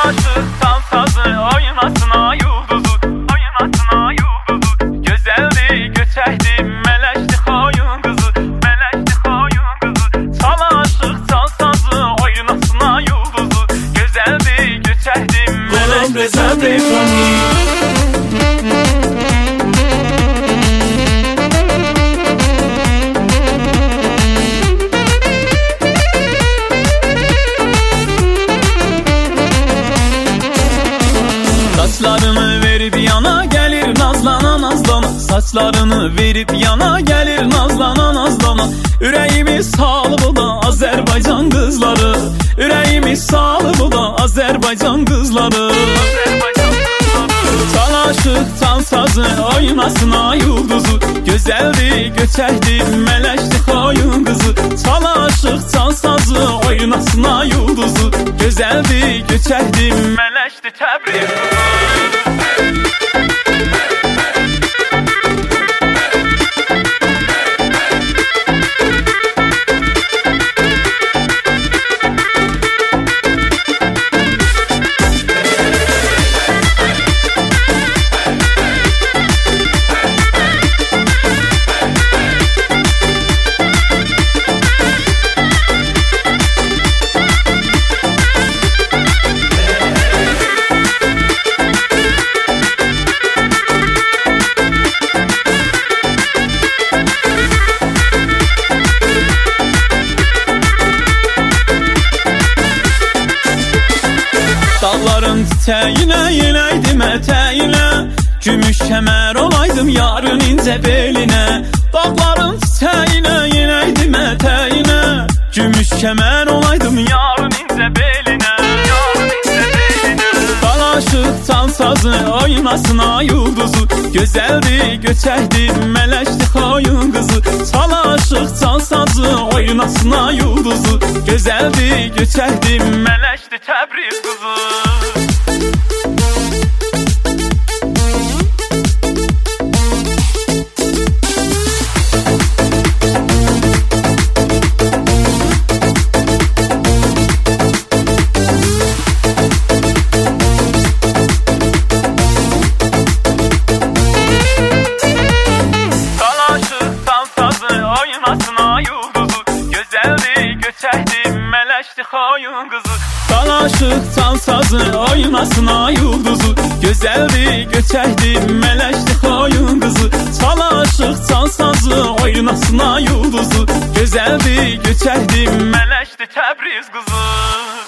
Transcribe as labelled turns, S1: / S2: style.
S1: aşıqsan sazı, oynasına yulduzu, oynasına yulduzu. Gözəldi, göçəkdi, mələkdi xoyun qızı, mələkdi xoyun qızı. Çal aşıqsan sazı, oynasına yulduzu. Gözəldi, göçəkdi, mələkdi xoyun qızı. Saçlarını verip yana gelir nazlana nazlana, saçlarını verip yana gelir nazlana nazlana. Ürəyimi salıb o da Azərbaycan qızları, ürəyimi salıb o da Azərbaycan qızları. Çal aşıqsan sazı, oynasına yulduzu. Gözəldi, göçəkdi, mələkdi xoyun qızı. Çal aşıqsan sazı, oynasına yulduzu. Gözəldi, göçəkdi, mələkdi Təbriz qızı. Dağların çiçəyinə, yenəydim ətəyinə, gümüş kəmər olaydım yarın incə belinə. Dağların çiçəyinə, yenəydim ətəyinə, gümüş kəmər olaydım yarın incə belinə. Dal aşıqsan sazı, oynasına yulduzu. Gözəldi, göçəkdi, mələkdi xoyun qızı. Çal aşıqsan sazı, oynasına yulduzu. Gözəldi, göçəkdi, mələkdi Təbriz qızı. Mələkdi xoyun qızı. Dal aşıqsan sazı, oynasına yulduzu. Gözəldi, göçəkdi, mələkdi xoyun qızı. Çal aşıqsan sazı, oynasına yulduzu. Gözəldi, göçəkdi, mələkdi Təbriz qızı.